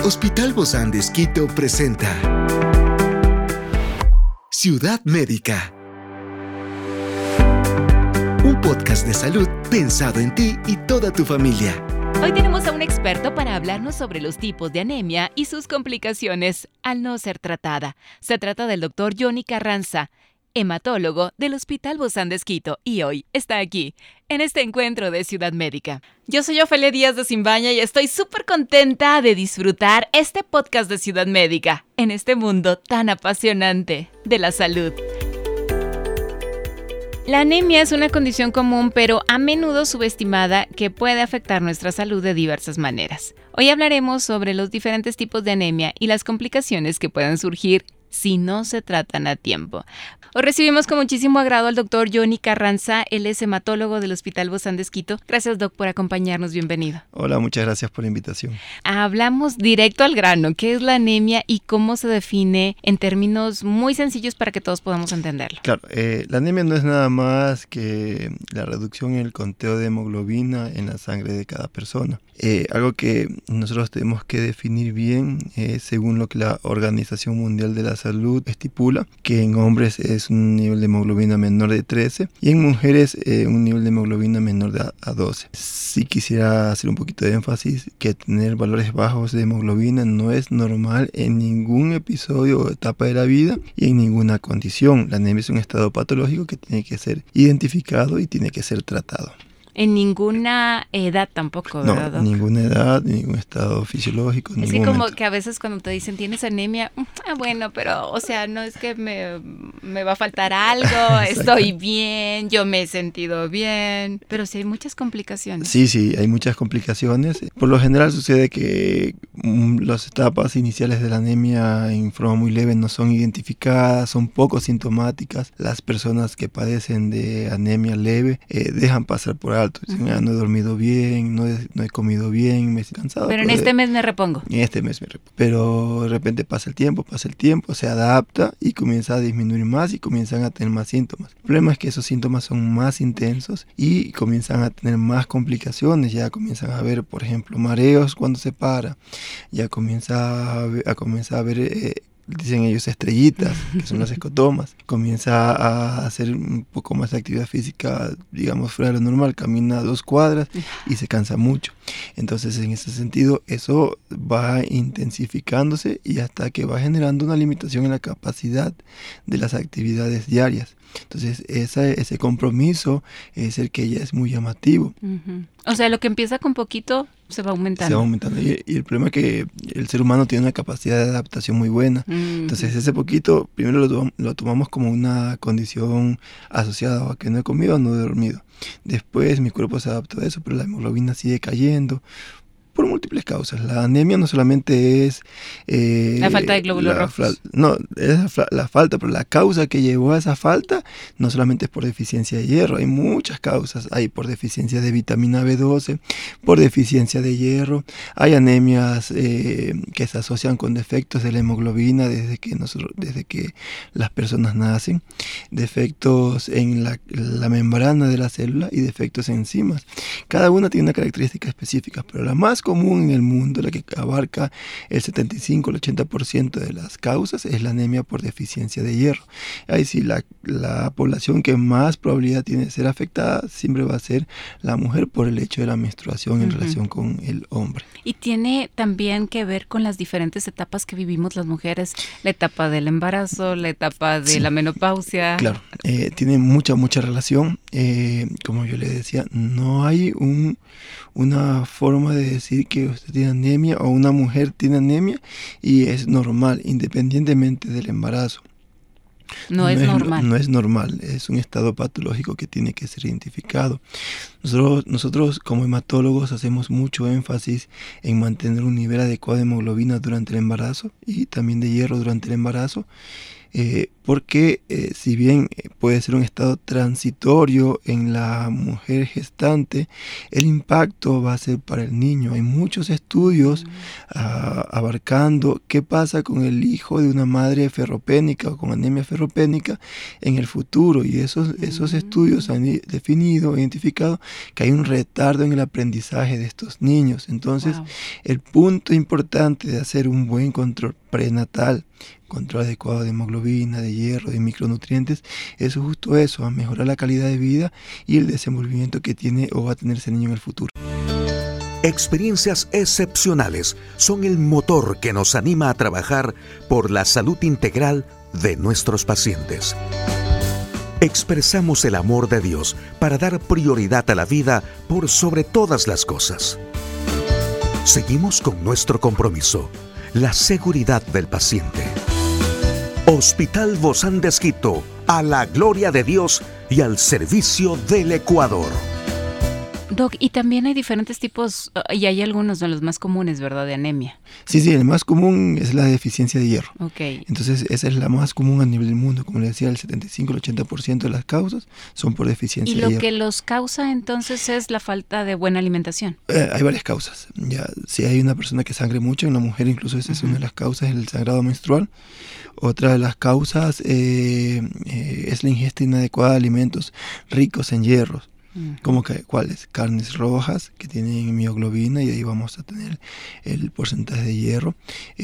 Hospital Bozán de Esquito presenta Ciudad Médica, un podcast de salud pensado en ti y toda tu familia. Hoy tenemos a un experto para hablarnos sobre los tipos de anemia y sus complicaciones al no ser tratada. Se trata del doctor Johnny Carranza, hematólogo del Hospital Bozán de Esquito, y hoy está aquí, en este encuentro de Ciudad Médica. Yo soy Ofelia Díaz de Simbaña y estoy súper contenta de disfrutar este podcast de Ciudad Médica en este mundo tan apasionante de la salud. La anemia es una condición común, pero a menudo subestimada, que puede afectar nuestra salud de diversas maneras. Hoy hablaremos sobre los diferentes tipos de anemia y las complicaciones que pueden surgir si no se tratan a tiempo. Hoy recibimos con muchísimo agrado al doctor Johnny Carranza. Él es hematólogo del Hospital Bozán de Esquito. Gracias, doc, por acompañarnos. Bienvenido. Hola, muchas gracias por la invitación. Hablamos directo al grano. ¿Qué es la anemia y cómo se define en términos muy sencillos para que todos podamos entenderlo? Claro, la anemia no es nada más que la reducción en el conteo de hemoglobina en la sangre de cada persona. Algo que nosotros tenemos que definir bien según lo que la Organización Mundial de la Salud estipula, que en hombres es un nivel de hemoglobina menor de 13 y en mujeres un nivel de hemoglobina menor de a 12. Sí quisiera hacer un poquito de énfasis que tener valores bajos de hemoglobina no es normal en ningún episodio o etapa de la vida y en ninguna condición. La anemia es un estado patológico que tiene que ser identificado y tiene que ser tratado. En ninguna edad tampoco, ¿verdad, doc? No, ninguna edad, ningún estado fisiológico. Es que como que a veces cuando te dicen tienes anemia, bueno, pero o sea, no es que me va a faltar algo, estoy bien, yo me he sentido bien, pero sí hay muchas complicaciones. Sí, hay muchas complicaciones. Por lo general sucede que las etapas iniciales de la anemia en forma muy leve no son identificadas, son poco sintomáticas. Las personas que padecen de anemia leve dejan pasar por alto. Dicen, no he dormido bien, no he comido bien, me he cansado. Pero en este mes me repongo. En este mes me repongo. Pero de repente pasa el tiempo, se adapta y comienza a disminuir más y comienzan a tener más síntomas. El problema es que esos síntomas son más intensos y comienzan a tener más complicaciones. Ya comienzan a ver, por ejemplo, mareos cuando se para. Ya comienza a ver dicen ellos estrellitas, que son las escotomas. Comienza a hacer un poco más de actividad física, digamos, fuera de lo normal, camina 2 cuadras y se cansa mucho. Entonces, en ese sentido, eso va intensificándose y hasta que va generando una limitación en la capacidad de las actividades diarias. Entonces, ese compromiso es el que ya es muy llamativo. Uh-huh. O sea, lo que empieza con poquito se va aumentando. Se va aumentando. Y el problema es que el ser humano tiene una capacidad de adaptación muy buena. Uh-huh. Entonces, ese poquito, primero lo tomamos como una condición asociada a que no he comido o no he dormido. Después, mi cuerpo se adaptó a eso, pero la hemoglobina sigue cayendo. Por múltiples causas. La anemia no solamente es la falta de glóbulos rojos. No, es la falta, pero la causa que llevó a esa falta no solamente es por deficiencia de hierro, hay muchas causas. Hay por deficiencia de vitamina B12, por deficiencia de hierro. Hay anemias que se asocian con defectos de la hemoglobina desde que las personas nacen, defectos en la membrana de la célula y defectos en enzimas. Cada una tiene una característica específica, pero la más común en el mundo, la que abarca el 75 al 80% de las causas, es la anemia por deficiencia de hierro. Ahí sí, la población que más probabilidad tiene de ser afectada siempre va a ser la mujer por el hecho de la menstruación en relación con el hombre. Y tiene también que ver con las diferentes etapas que vivimos las mujeres, la etapa del embarazo, la etapa de la menopausia. Claro, tiene mucha relación. Como yo le decía, no hay una forma de decir que usted tiene anemia o una mujer tiene anemia y es normal, independientemente del embarazo. No es normal. No es normal, es un estado patológico que tiene que ser identificado. Nosotros como hematólogos hacemos mucho énfasis en mantener un nivel adecuado de hemoglobina durante el embarazo y también de hierro durante el embarazo. porque si bien puede ser un estado transitorio en la mujer gestante, el impacto va a ser para el niño. Hay muchos estudios abarcando qué pasa con el hijo de una madre ferropénica o con anemia ferropénica en el futuro, y esos estudios han definido, identificado que hay un retardo en el aprendizaje de estos niños. Entonces, el punto importante de hacer un buen control prenatal, control adecuado de hemoglobina, de hierro, de micronutrientes, es justo eso, a mejorar la calidad de vida y el desenvolvimiento que tiene o va a tener ese niño en el futuro. Experiencias excepcionales son el motor que nos anima a trabajar por la salud integral de nuestros pacientes. Expresamos el amor de Dios para dar prioridad a la vida por sobre todas las cosas. Seguimos con nuestro compromiso, la seguridad del paciente. Hospital Bozán de Esquito, a la gloria de Dios y al servicio del Ecuador. Doc, y también hay diferentes tipos, y hay algunos de los más comunes, ¿verdad?, de anemia. Sí, el más común es la deficiencia de hierro. Okay. Entonces, esa es la más común a nivel del mundo. Como le decía, el 75 al 80% de las causas son por deficiencia de hierro. ¿Y lo que los causa entonces es la falta de buena alimentación? Hay varias causas. Ya, si hay una persona que sangre mucho, en la mujer incluso esa es una de las causas, el sangrado menstrual. Otra de las causas es la ingesta inadecuada de alimentos ricos en hierro. ¿Cómo que cuáles? Carnes rojas que tienen mioglobina, y ahí vamos a tener el porcentaje de hierro.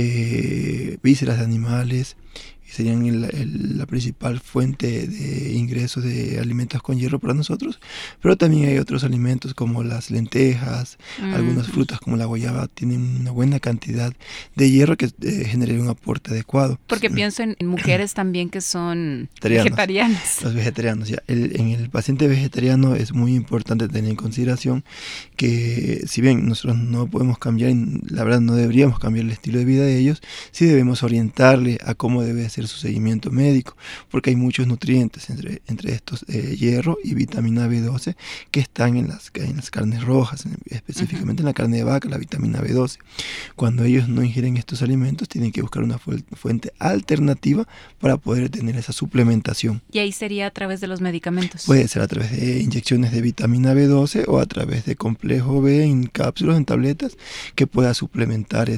Vísceras de animales, que serían la principal fuente de ingresos de alimentos con hierro para nosotros, pero también hay otros alimentos como las lentejas, algunas frutas como la guayaba tienen una buena cantidad de hierro que genera un aporte adecuado. Porque pienso en mujeres también que son vegetarianas. Los vegetarianos, ya. En el paciente vegetariano es muy importante tener en consideración que si bien nosotros no podemos cambiar, la verdad no deberíamos cambiar el estilo de vida de ellos, sí debemos orientarle a cómo debe ser su seguimiento médico, porque hay muchos nutrientes entre estos hierro y vitamina B12 que están en las carnes rojas, específicamente en la carne de vaca, la vitamina B12. Cuando ellos no ingieren estos alimentos, tienen que buscar una fuente alternativa para poder tener esa suplementación. ¿Y ahí sería a través de los medicamentos? Puede ser a través de inyecciones de vitamina B12 o a través de complejo B en cápsulas, en tabletas, que pueda suplementar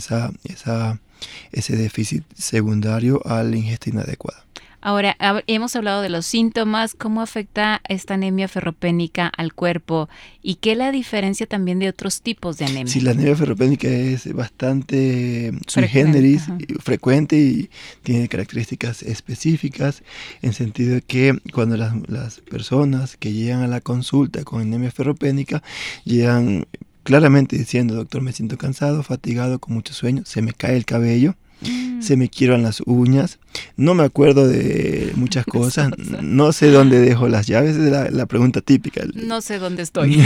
ese déficit secundario a la ingesta inadecuada. Ahora, hemos hablado de los síntomas, cómo afecta esta anemia ferropénica al cuerpo y qué es la diferencia también de otros tipos de anemia. Sí, la anemia ferropénica es bastante sui generis, frecuente y tiene características específicas, en sentido de que cuando las personas que llegan a la consulta con anemia ferropénica llegan claramente diciendo: doctor, me siento cansado, fatigado, con mucho sueño, se me cae el cabello, se me quiebran las uñas, no me acuerdo de muchas cosas, no sé dónde dejo las llaves, es la pregunta típica. No sé dónde estoy.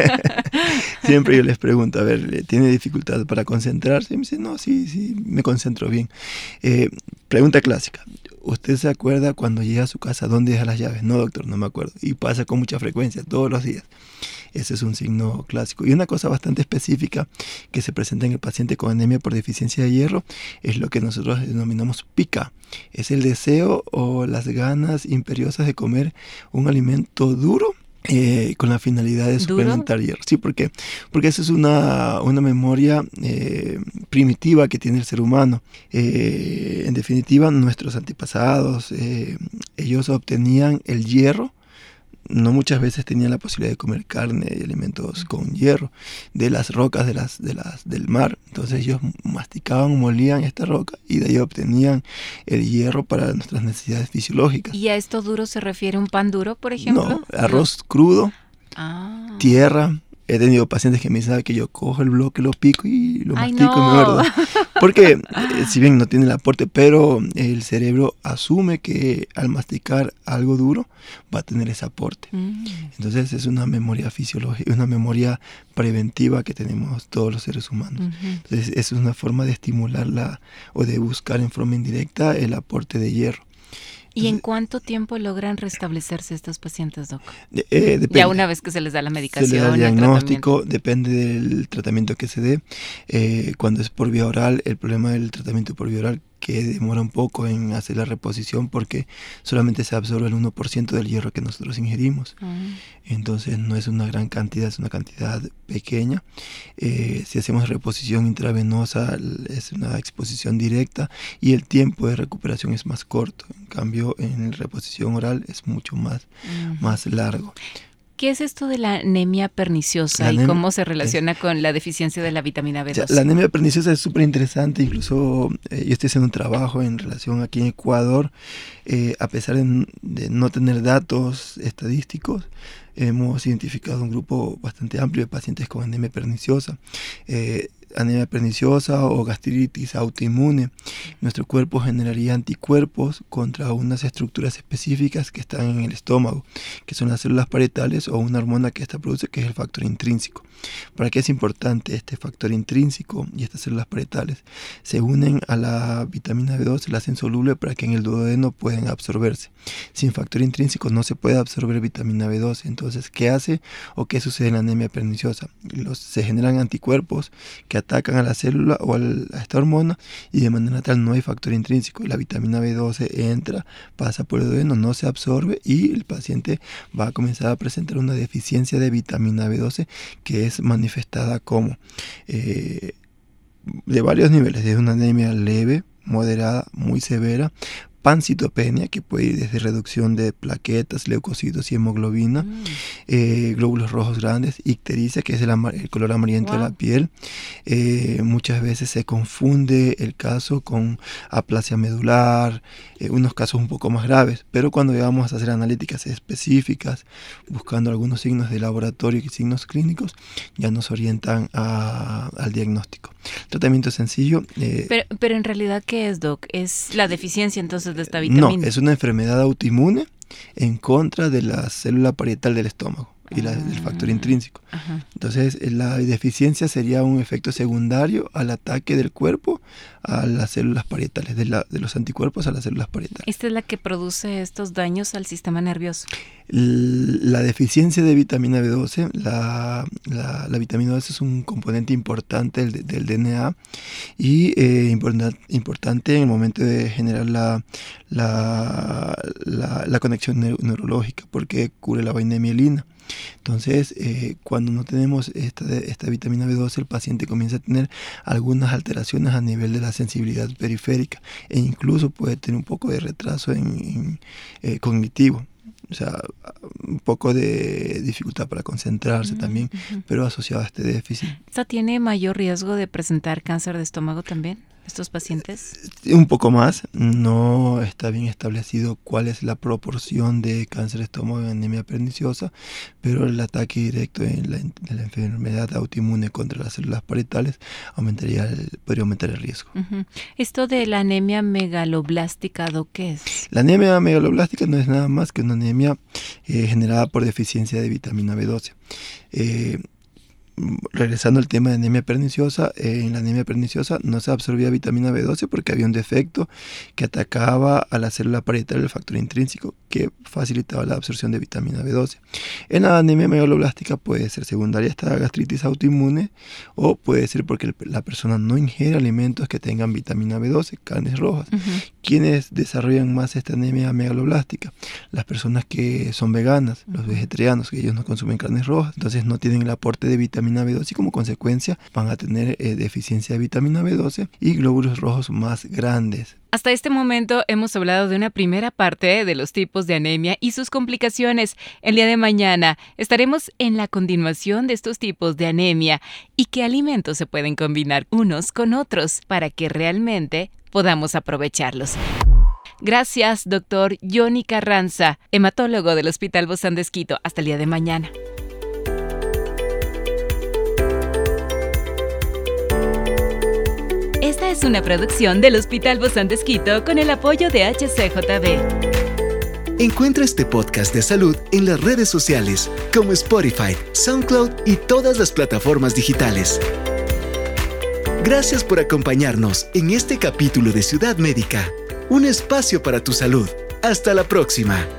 Siempre yo les pregunto, a ver, ¿tiene dificultad para concentrarse? Y me dice, no, sí, me concentro bien. Pregunta clásica: ¿usted se acuerda cuando llega a su casa dónde deja las llaves? No, doctor, no me acuerdo. Y pasa con mucha frecuencia, todos los días. Ese es un signo clásico. Y una cosa bastante específica que se presenta en el paciente con anemia por deficiencia de hierro es lo que nosotros denominamos pica. Es el deseo o las ganas imperiosas de comer un alimento duro, con la finalidad de suplementar hierro. Sí, ¿por qué? Porque esa es una memoria primitiva que tiene el ser humano. En definitiva, nuestros antepasados, ellos obtenían el hierro. No muchas veces tenían la posibilidad de comer carne y alimentos con hierro de las rocas del mar. Entonces ellos masticaban, molían esta roca y de ahí obtenían el hierro para nuestras necesidades fisiológicas. ¿Y a esto duro se refiere un pan duro, por ejemplo? No, arroz crudo, tierra. He tenido pacientes que me dicen que yo cojo el bloque, lo pico y lo mastico y me muerdo. Porque si bien no tiene el aporte, pero el cerebro asume que al masticar algo duro va a tener ese aporte. Entonces es una memoria fisiológica, una memoria preventiva que tenemos todos los seres humanos. Entonces es una forma de estimularla o de buscar en forma indirecta el aporte de hierro. ¿Y en cuánto tiempo logran restablecerse estos pacientes, doc? Depende. Ya una vez que se les da la medicación. Se les da el diagnóstico, depende del tratamiento que se dé. Cuando es por vía oral, el problema del tratamiento por vía oral, que demora un poco en hacer la reposición porque solamente se absorbe el 1% del hierro que nosotros ingerimos. Entonces no es una gran cantidad, es una cantidad pequeña. Si hacemos reposición intravenosa es una exposición directa y el tiempo de recuperación es más corto. En cambio, en reposición oral es mucho más largo. ¿Qué es esto de la anemia perniciosa y cómo se relaciona con la deficiencia de la vitamina B12? La anemia perniciosa es súper interesante. Incluso yo estoy haciendo un trabajo en relación aquí en Ecuador. A pesar de no tener datos estadísticos, hemos identificado un grupo bastante amplio de pacientes con anemia perniciosa. Anemia perniciosa o gastritis autoinmune. Nuestro cuerpo generaría anticuerpos contra unas estructuras específicas que están en el estómago, que son las células parietales o una hormona que esta produce, que es el factor intrínseco. ¿Para qué es importante este factor intrínseco y estas células parietales? Se unen a la vitamina B12, la hacen soluble para que en el duodeno puedan absorberse. Sin factor intrínseco no se puede absorber vitamina B12. Entonces, ¿qué hace o qué sucede en la anemia perniciosa? Se generan anticuerpos que atacan a la célula o a esta hormona y de manera tal no hay factor intrínseco. La vitamina B12 entra, pasa por el duodeno, no se absorbe y el paciente va a comenzar a presentar una deficiencia de vitamina B12 que es manifestada como de varios niveles, desde una anemia leve, moderada, muy severa, pancitopenia, que puede ir desde reducción de plaquetas, leucocitos y hemoglobina, glóbulos rojos grandes, ictericia, que es el color amarillento de la piel. Muchas veces se confunde el caso con aplasia medular, unos casos un poco más graves, pero cuando vamos a hacer analíticas específicas, buscando algunos signos de laboratorio y signos clínicos, ya nos orientan al diagnóstico. Tratamiento sencillo. Pero en realidad, ¿qué es, Doc? ¿Es la deficiencia entonces de esta vitamina? No, es una enfermedad autoinmune en contra de la célula parietal del estómago y del factor intrínseco. Ajá. Entonces, la deficiencia sería un efecto secundario al ataque del cuerpo a las células parietales, de los anticuerpos a las células parietales. ¿Esta es la que produce estos daños al sistema nervioso? La deficiencia de vitamina B12, la vitamina B12 es un componente importante del DNA y importante en el momento de generar la conexión neurológica, porque cubre la vaina de mielina. Entonces, cuando no tenemos esta vitamina B12, el paciente comienza a tener algunas alteraciones a nivel de la sensibilidad periférica e incluso puede tener un poco de retraso cognitivo. O sea, un poco de dificultad para concentrarse también, pero asociado a este déficit. ¿Esta tiene mayor riesgo de presentar cáncer de estómago también, estos pacientes? Un poco más. No está bien establecido cuál es la proporción de cáncer de estómago en anemia perniciosa, pero el ataque directo en la enfermedad autoinmune contra las células parietales podría aumentar el riesgo. ¿Esto de la anemia megaloblástica, ¿qué es? La anemia megaloblástica no es nada más que una anemia generada por deficiencia de vitamina B12. Regresando al tema de anemia perniciosa, en la anemia perniciosa no se absorbía vitamina B12 porque había un defecto que atacaba a la célula parietal del factor intrínseco que facilitaba la absorción de vitamina B12. En la anemia megaloblástica puede ser secundaria esta gastritis autoinmune o puede ser porque la persona no ingiere alimentos que tengan vitamina B12, carnes rojas. ¿Quiénes desarrollan más esta anemia megaloblástica? Las personas que son veganas, los vegetarianos, que ellos no consumen carnes rojas, entonces no tienen el aporte de vitamina B12 y como consecuencia van a tener deficiencia de vitamina B12 y glóbulos rojos más grandes. Hasta este momento hemos hablado de una primera parte de los tipos de anemia y sus complicaciones. El día de mañana estaremos en la continuación de estos tipos de anemia y qué alimentos se pueden combinar unos con otros para que realmente podamos aprovecharlos. Gracias, doctor Johnny Carranza, hematólogo del Hospital Bozán de Esquito. Hasta el día de mañana. Esta es una producción del Hospital Bozán de Esquito con el apoyo de HCJB. Encuentra este podcast de salud en las redes sociales como Spotify, SoundCloud y todas las plataformas digitales. Gracias por acompañarnos en este capítulo de Ciudad Médica, un espacio para tu salud. Hasta la próxima.